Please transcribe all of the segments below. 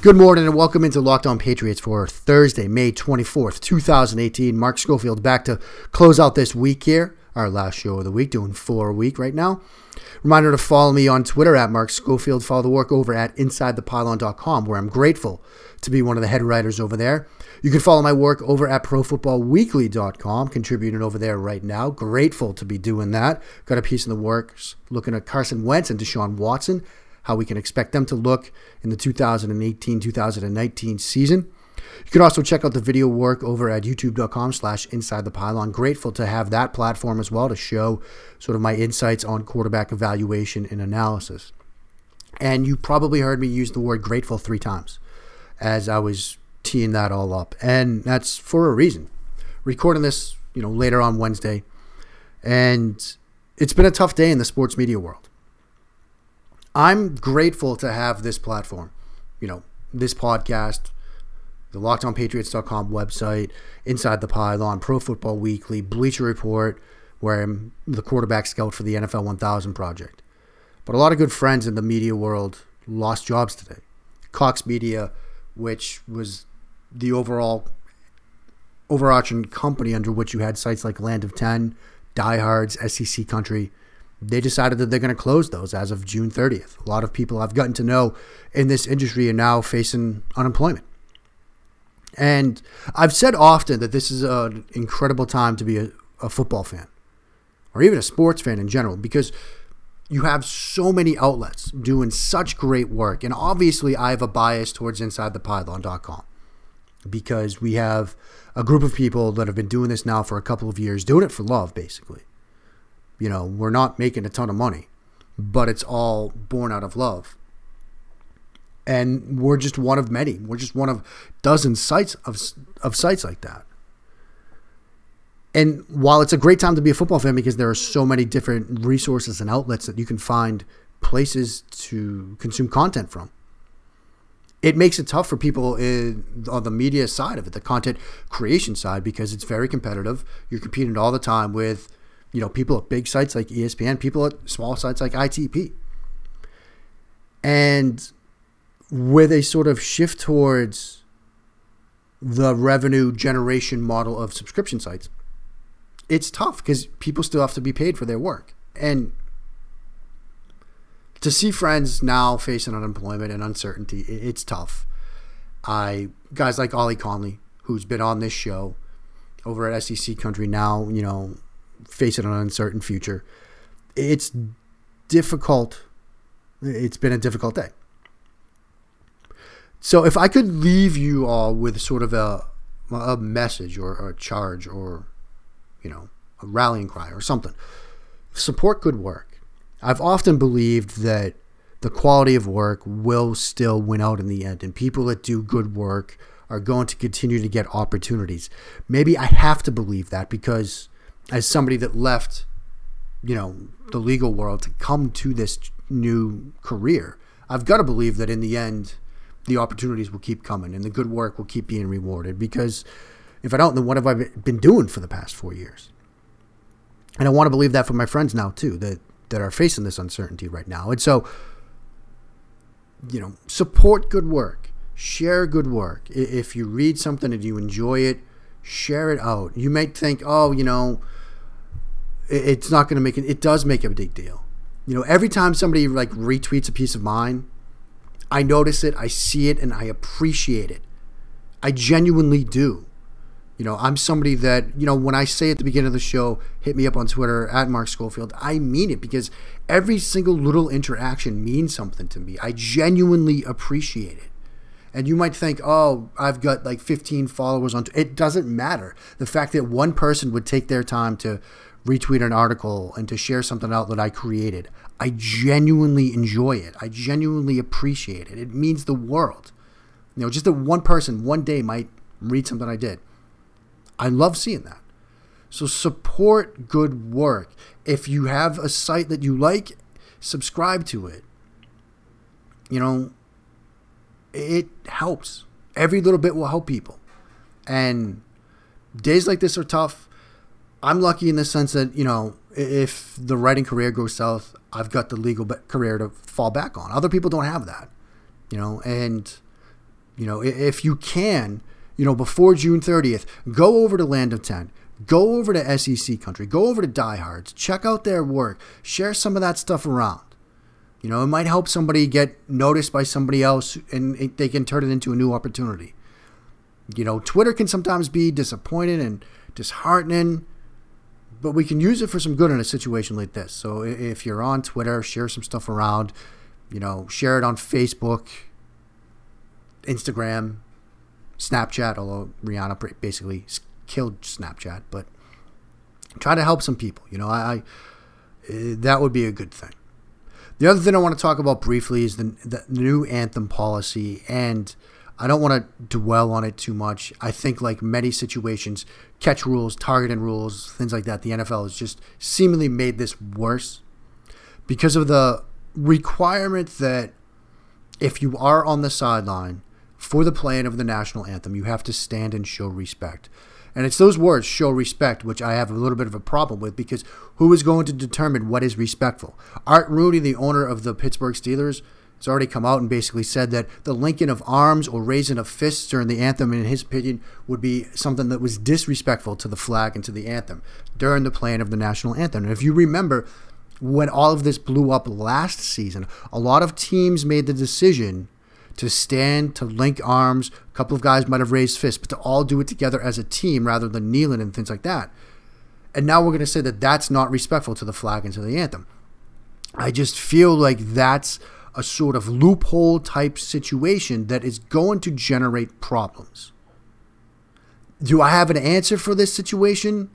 Good morning and welcome into Locked On Patriots for Thursday, May 24th, 2018. Mark Schofield back to close out this week here. Our last show of the week, doing 4 a week right now. Reminder to follow me on Twitter at Mark Schofield. Follow the work over at InsideThePylon.com, where I'm grateful to be one of the head writers over there. You can follow my work over at ProFootballWeekly.com, contributing over there right now. Grateful to be doing that. Got a piece in the works looking at Carson Wentz and Deshaun Watson, how we can expect them to look in the 2018-2019 season. You can also check out the video work over at youtube.com/InsideThePylon. Grateful to have that platform as well to show sort of my insights on quarterback evaluation and analysis. And you probably heard me use the word grateful 3 times as I was teeing that all up. And that's for a reason. Recording this, later on Wednesday. And it's been a tough day in the sports media world. I'm grateful to have this platform, this podcast, the LockedOnPatriots.com website, Inside the Pylon, Pro Football Weekly, Bleacher Report, where I'm the quarterback scout for the NFL 1000 project. But a lot of good friends in the media world lost jobs today. Cox Media, which was the overarching company under which you had sites like Land of 10, Diehards, SEC Country, they decided that they're going to close those as of June 30th. A lot of people I've gotten to know in this industry are now facing unemployment. And I've said often that this is an incredible time to be a football fan, or even a sports fan in general, because you have so many outlets doing such great work. And obviously I have a bias towards InsideThePylon.com because we have a group of people that have been doing this now for a couple of years, doing it for love, basically. We're not making a ton of money, but it's all born out of love. And we're just one of many. We're just one of dozens sites of sites like that. And while it's a great time to be a football fan because there are so many different resources and outlets that you can find places to consume content from, it makes it tough for people on the media side of it, the content creation side, because it's very competitive. You're competing all the time with people at big sites like ESPN, people at small sites like ITP. And with a sort of shift towards the revenue generation model of subscription sites, it's tough because people still have to be paid for their work. And to see friends now facing unemployment and uncertainty, it's tough. Guys like Ollie Conley, who's been on this show over at SEC Country now, facing an uncertain future. It's difficult. It's been a difficult day. So if I could leave you all with sort of a message or a charge or, a rallying cry or something, support good work. I've often believed that the quality of work will still win out in the end, and people that do good work are going to continue to get opportunities. Maybe I have to believe that because as somebody that left, the legal world to come to this new career, I've got to believe that in the end, the opportunities will keep coming and the good work will keep being rewarded. Because if I don't, then what have I been doing for the past 4 years? And I want to believe that for my friends now too, that are facing this uncertainty right now. And so, support good work, share good work. If you read something and you enjoy it, share it out. You might think, it's not going to make it. It does make a big deal. Every time somebody retweets a piece of mine, I notice it, I see it, and I appreciate it. I genuinely do. I'm somebody that, when I say at the beginning of the show, hit me up on Twitter at Mark Schofield, I mean it because every single little interaction means something to me. I genuinely appreciate it. And you might think, I've got 15 followers on. It doesn't matter. The fact that one person would take their time to retweet an article and to share something out that I created, I genuinely enjoy it. I genuinely appreciate it. It means the world. Just that one person one day might read something I did. I love seeing that. So support good work. If you have a site that you like, subscribe to it. It helps. Every little bit will help people. And days like this are tough. I'm lucky in the sense that, if the writing career goes south, I've got the legal career to fall back on. Other people don't have that, and if you can, before June 30th, go over to Land of 10. Go over to SEC Country. Go over to Diehards. Check out their work. Share some of that stuff around. It might help somebody get noticed by somebody else and they can turn it into a new opportunity. Twitter can sometimes be disappointing and disheartening, but we can use it for some good in a situation like this. So if you're on Twitter, share some stuff around. Share it on Facebook, Instagram, Snapchat, although Rihanna basically killed Snapchat, but try to help some people. That would be a good thing. The other thing I want to talk about briefly is the new anthem policy, and I don't want to dwell on it too much. I think like many situations, catch rules, targeting rules, things like that, the NFL has just seemingly made this worse because of the requirement that if you are on the sideline for the playing of the national anthem, you have to stand and show respect. And it's those words, show respect, which I have a little bit of a problem with because who is going to determine what is respectful? Art Rooney, the owner of the Pittsburgh Steelers, has already come out and basically said that the linking of arms or raising of fists during the anthem, in his opinion, would be something that was disrespectful to the flag and to the anthem during the playing of the national anthem. And if you remember, when all of this blew up last season, a lot of teams made the decision to stand, to link arms. A couple of guys might have raised fists, but to all do it together as a team rather than kneeling and things like that. And now we're going to say that that's not respectful to the flag and to the anthem. I just feel like that's a sort of loophole type situation that is going to generate problems. Do I have an answer for this situation?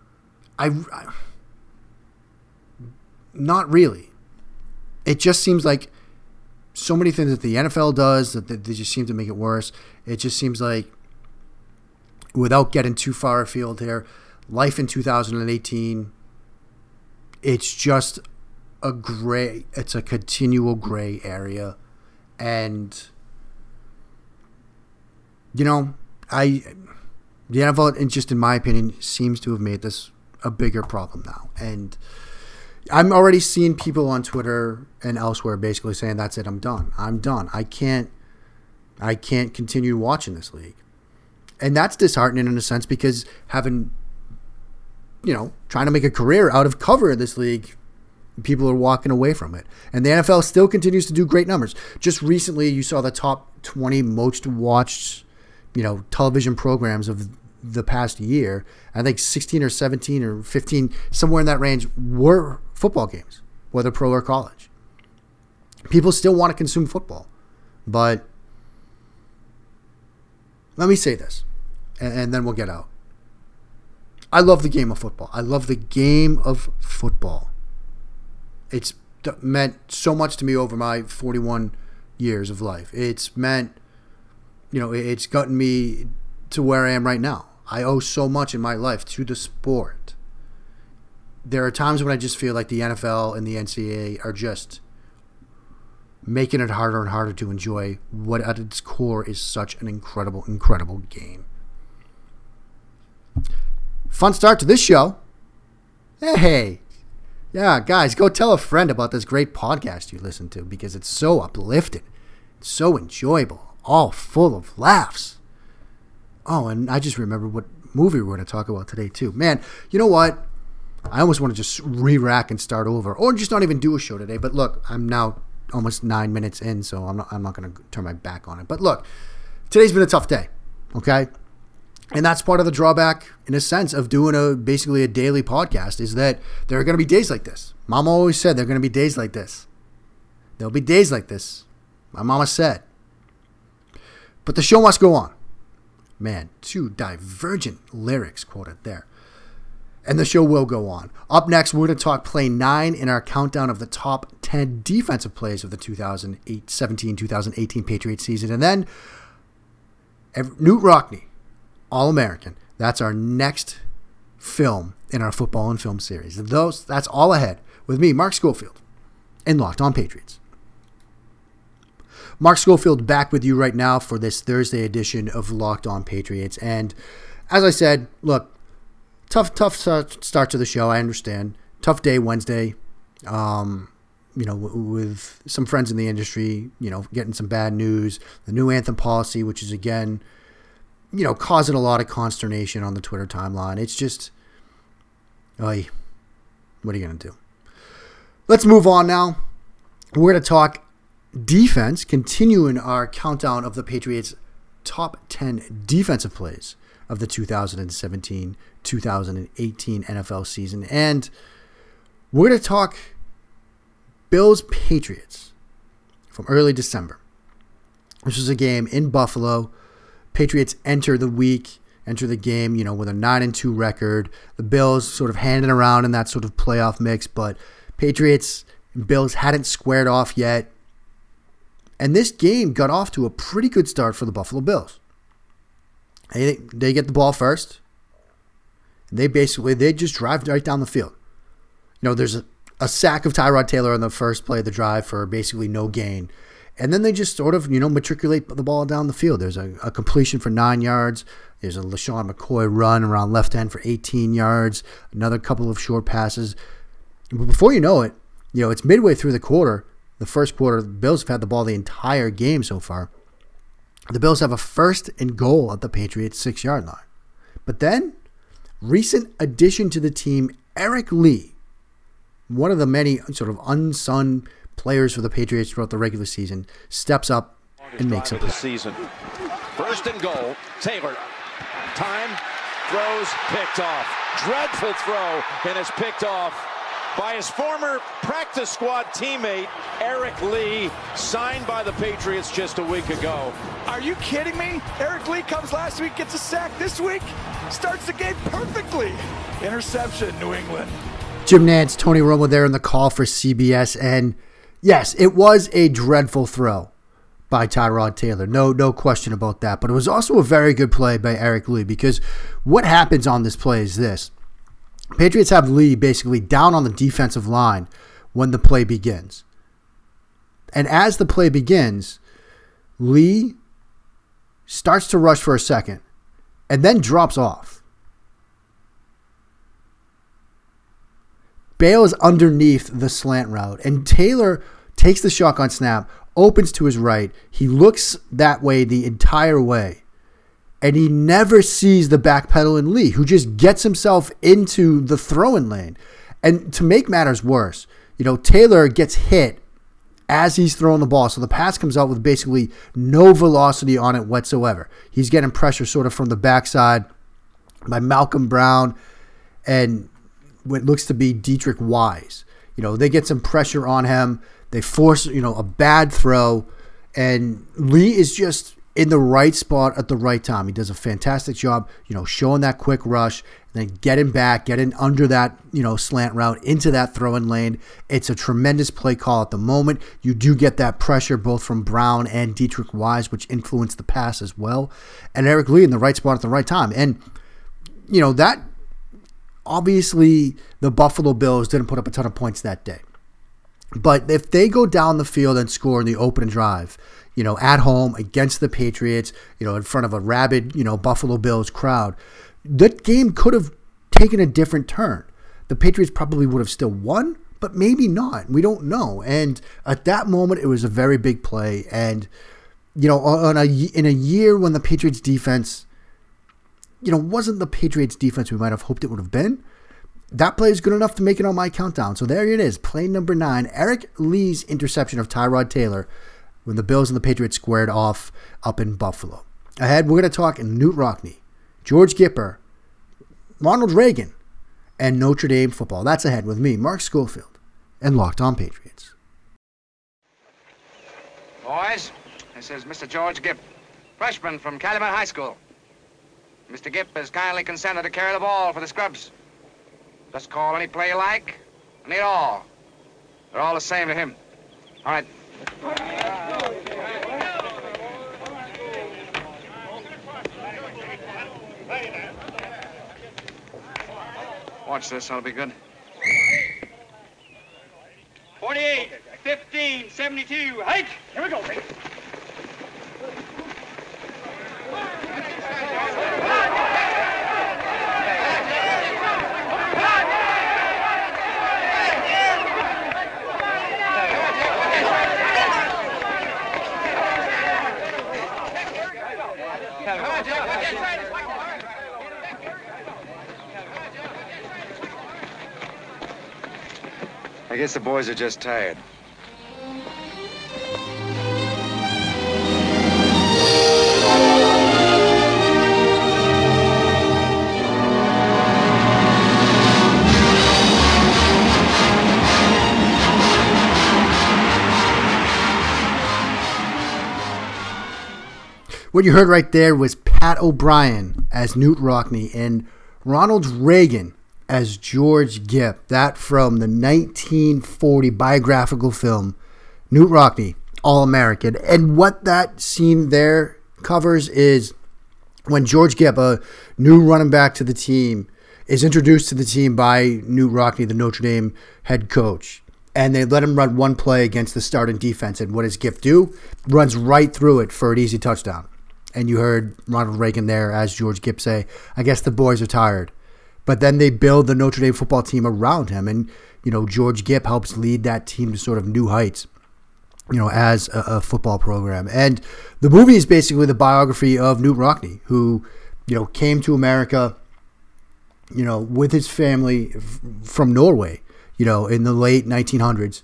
Not really. It just seems like so many things that the NFL does that they just seem to make it worse. It just seems like, without getting too far afield here, life in 2018, it's just it's a continual gray area. And, the NFL, and just in my opinion, seems to have made this a bigger problem now. And I'm already seeing people on Twitter and elsewhere basically saying, that's it, I'm done. I can't continue watching this league. And that's disheartening in a sense because trying to make a career out of covering this league, people are walking away from it. And the NFL still continues to do great numbers. Just recently, you saw the top 20 most watched, television programs of the past year. I think 16 or 17 or 15, somewhere in that range, were football games, whether pro or college. People still want to consume football. But let me say this, and then we'll get out. I love the game of football. I love the game of football. It's meant so much to me over my 41 years of life. It's meant, it's gotten me to where I am right now. I owe so much in my life to the sport. There are times when I just feel like the NFL and the NCAA are just making it harder and harder to enjoy what at its core is such an incredible, incredible game. Fun start to this show. Hey. Yeah, guys, go tell a friend about this great podcast you listen to because it's so uplifting, it's so enjoyable, all full of laughs. Oh, and I just remembered what movie we're going to talk about today, too. Man, you know what? I almost want to just re-rack and start over, or just not even do a show today. But look, I'm now almost 9 minutes in, so I'm not going to turn my back on it. But look, today's been a tough day, okay? And that's part of the drawback, in a sense, of doing basically a daily podcast, is that there are going to be days like this. Mama always said there are going to be days like this. There'll be days like this. My mama said. But the show must go on. Man, two divergent lyrics quoted there. And the show will go on. Up next, we're going to talk play 9 in our countdown of the top 10 defensive plays of the 2017-2018 Patriots season. And then Knute Rockne, All-American. That's our next film in our football and film series. That's all ahead with me, Mark Schofield, and Locked On Patriots. Mark Schofield back with you right now for this Thursday edition of Locked On Patriots. And as I said, look, tough start to the show. I understand. Tough day Wednesday. with some friends in the industry, getting some bad news. The new anthem policy, which is, again, causing a lot of consternation on the Twitter timeline. It's just, what are you going to do? Let's move on now. We're going to talk defense, continuing our countdown of the Patriots' top 10 defensive plays of the 2017-2018 NFL season. And we're going to talk Bills-Patriots from early December. This was a game in Buffalo. Patriots enter the game, with a 9-2 record. The Bills sort of handing around in that sort of playoff mix, but Patriots and Bills hadn't squared off yet. And this game got off to a pretty good start for the Buffalo Bills. They get the ball first. They just drive right down the field. There's a sack of Tyrod Taylor on the first play of the drive for basically no gain. And then they just sort of, matriculate the ball down the field. There's a completion for 9 yards. There's a LaShawn McCoy run around left end for 18 yards. Another couple of short passes. But before you know it, it's midway through the quarter. The first quarter, the Bills have had the ball the entire game so far. The Bills have a 1st and goal at the Patriots' 6-yard line. But then, recent addition to the team, Eric Lee, one of the many sort of unsung players for the Patriots throughout the regular season, steps up and makes a play. 1st and goal, Taylor. Time, throws, picked off. Dreadful throw, and it's picked off by his former practice squad teammate, Eric Lee, signed by the Patriots just a week ago. Are you kidding me? Eric Lee comes last week, gets a sack this week, starts the game perfectly. Interception, New England. Jim Nantz, Tony Romo there in the call for CBS, and yes, it was a dreadful throw by Tyrod Taylor. No question about that. But it was also a very good play by Eric Lee, because what happens on this play is this. Patriots have Lee basically down on the defensive line when the play begins. And as the play begins, Lee starts to rush for a second and then drops off. Bails underneath the slant route, and Taylor takes the shotgun snap, opens to his right. He looks that way the entire way. And he never sees the backpedaling Lee, who just gets himself into the throwing lane. And to make matters worse, Taylor gets hit as he's throwing the ball. So the pass comes out with basically no velocity on it whatsoever. He's getting pressure sort of from the backside by Malcolm Brown and what looks to be Dietrich Wise. They get some pressure on him. They force, a bad throw. And Lee is just in the right spot at the right time. He does a fantastic job, showing that quick rush, and then getting under that, slant route into that throwing lane. It's a tremendous play call at the moment. You do get that pressure both from Brown and Dietrich Wise, which influenced the pass as well. And Eric Lee in the right spot at the right time. And, that obviously the Buffalo Bills didn't put up a ton of points that day. But if they go down the field and score in the opening drive, at home against the Patriots, in front of a rabid, Buffalo Bills crowd, that game could have taken a different turn. The Patriots probably would have still won, but maybe not. We don't know. And at that moment, it was a very big play. And, in a year when the Patriots defense, wasn't the Patriots defense we might have hoped it would have been, that play is good enough to make it on my countdown. So there it is, play number 9, Eric Lee's interception of Tyrod Taylor when the Bills and the Patriots squared off up in Buffalo. Ahead, we're going to talk Knute Rockne, George Gipper, Ronald Reagan, and Notre Dame football. That's ahead with me, Mark Schofield, and Locked On Patriots. Boys, this is Mr. George Gipp, freshman from Calumet High School. Mr. Gipp has kindly consented to carry the ball for the Scrubs. Just call any play you like, any at all. They're all the same to him. All right. Watch this, that'll be good. 48, 15, 72, hike! Here we go, baby. I guess the boys are just tired. What you heard right there was Pat O'Brien as Newt Rockne and Ronald Reagan as George Gipp. That from the 1940 biographical film, Newt Rockne, All-American. And what that scene there covers is when George Gipp, a new running back to the team, is introduced to the team by Newt Rockne, the Notre Dame head coach. And they let him run one play against the starting defense. And what does Gipp do? Runs right through it for an easy touchdown. And you heard Ronald Reagan there as George Gipp say, I guess the boys are tired. But then they build the Notre Dame football team around him. And, George Gipp helps lead that team to sort of new heights, as a football program. And the movie is basically the biography of Newt Rockne, who, came to America, with his family from Norway, in the late 1800s,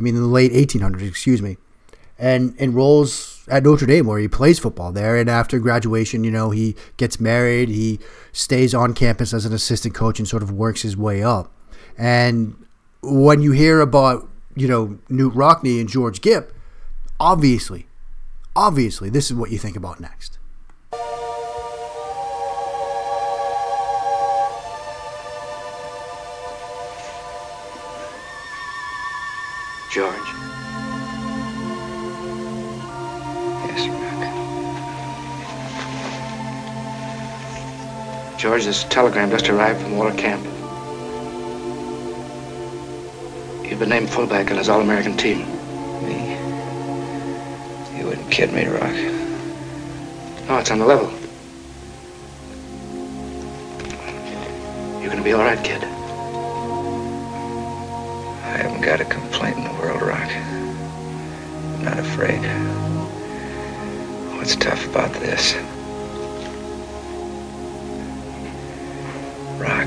and enrolls at Notre Dame where he plays football there. And after graduation, he gets married. He stays on campus as an assistant coach and sort of works his way up. And when you hear about, Newt Rockne and George Gipp, obviously, this is what you think about next. George. Yes, Rock. George, this telegram just arrived from Walter Camp. You've been named fullback on his All-American team. Me? You wouldn't kid me, Rock. No, it's on the level. You're gonna be all right, kid. I haven't got a complaint in the world, Rock. I'm not afraid. What's tough about this? Rock,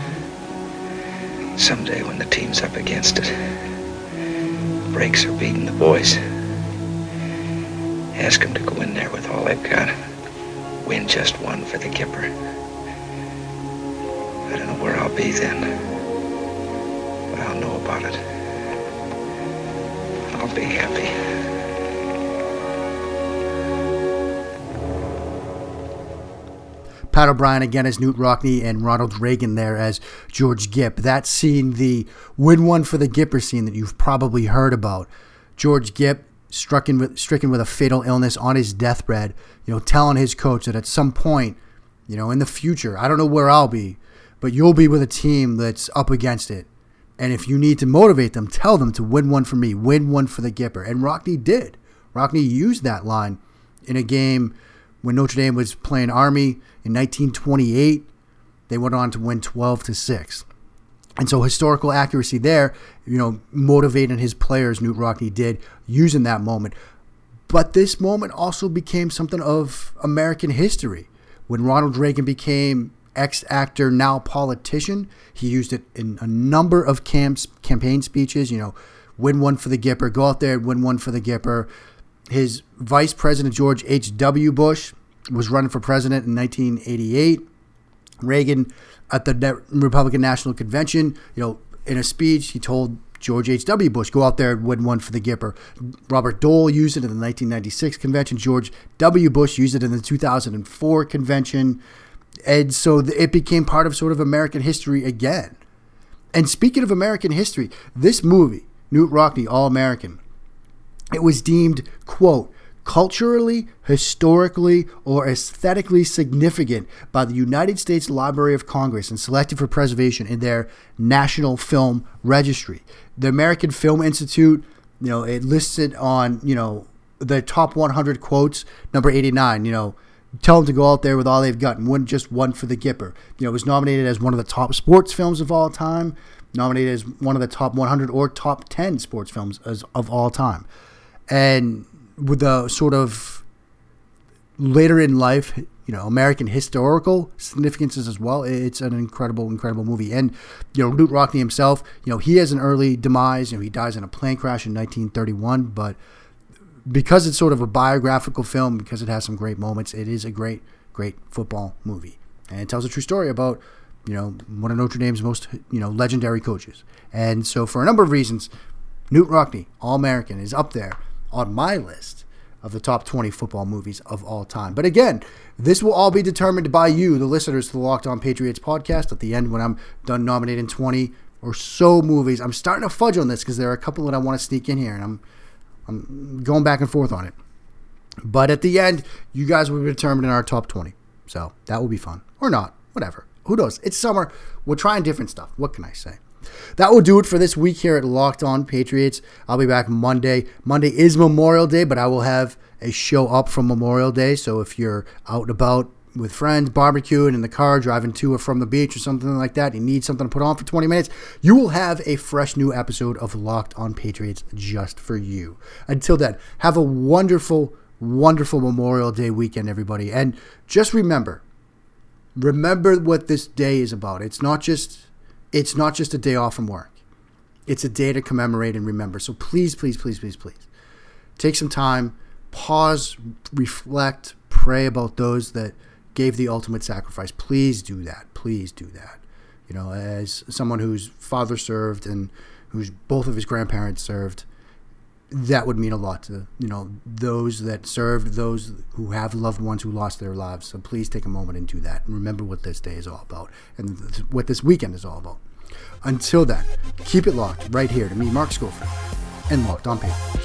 someday when the team's up against it, breaks are beating the boys, ask them to go in there with all they've got. Win just one for the Gipper. I don't know where I'll be then, but I'll know about it. I'll be happy. Pat O'Brien again as Newt Rockne and Ronald Reagan there as George Gipp. That scene, the win one for the Gipper scene that you've probably heard about. George Gipp stricken with a fatal illness on his deathbed, telling his coach that at some point, in the future, I don't know where I'll be, but you'll be with a team that's up against it. And if you need to motivate them, tell them to win one for me, win one for the Gipper. And Rockne did. Rockne used that line in a game when Notre Dame was playing Army in 1928. They went on to win 12-6. And so historical accuracy there, motivating his players, Newt Rockne did, using that moment. But this moment also became something of American history. When Ronald Reagan became ex-actor, now politician, he used it in a number of campaign speeches, win one for the Gipper, go out there and win one for the Gipper. His vice president, George H.W. Bush, was running for president in 1988. Reagan, at the Republican National Convention, in a speech, he told George H.W. Bush, go out there and win one for the Gipper. Robert Dole used it in the 1996 convention. George W. Bush used it in the 2004 convention. And so it became part of sort of American history again. And speaking of American history, this movie, Newt Rockne, All-American, it was deemed, quote, culturally, historically, or aesthetically significant by the United States Library of Congress and selected for preservation in their National Film Registry. The American Film Institute, it listed on, the top 100 quotes, number 89, tell them to go out there with all they've got and win just one for the Gipper. It was nominated as one of the top sports films of all time, nominated as one of the top 100 or top 10 sports films of all time. And with the sort of later in life, American historical significances as well. It's an incredible movie. And, Knute Rockne himself, he has an early demise. He dies in a plane crash in 1931. But because it's sort of a biographical film, because it has some great moments, it is a great football movie. And it tells a true story about, one of Notre Dame's most, legendary coaches. And so for a number of reasons, Knute Rockne, All-American, is up there on my list of the top 20 football movies of all time. But again, this will all be determined by you, the listeners to the Locked On Patriots podcast, at the end when I'm done nominating 20 or so movies. I'm starting to fudge on this because there are a couple that I want to sneak in here, and I'm going back and forth on it. But at the end, you guys will be determined in our top 20. So that will be fun. Or not. Whatever. Who knows? It's summer. We're trying different stuff. What can I say? That will do it for this week here at Locked On Patriots. I'll be back Monday. Monday is Memorial Day, but I will have a show up from Memorial Day. So if you're out and about with friends, barbecuing in the car, driving to or from the beach or something like that, you need something to put on for 20 minutes, you will have a fresh new episode of Locked On Patriots just for you. Until then, have a wonderful Memorial Day weekend, everybody. And just remember what this day is about. It's not just a day off from work. It's a day to commemorate and remember. So please take some time, pause, reflect, pray about those that gave the ultimate sacrifice. Please do that. As someone whose father served and whose both of his grandparents served, that would mean a lot to, those that served, those who have loved ones who lost their lives. So please take a moment and do that. And remember what this day is all about and what this weekend is all about. Until then, keep it locked right here to me, Mark Schofield, and Locked On Patriots.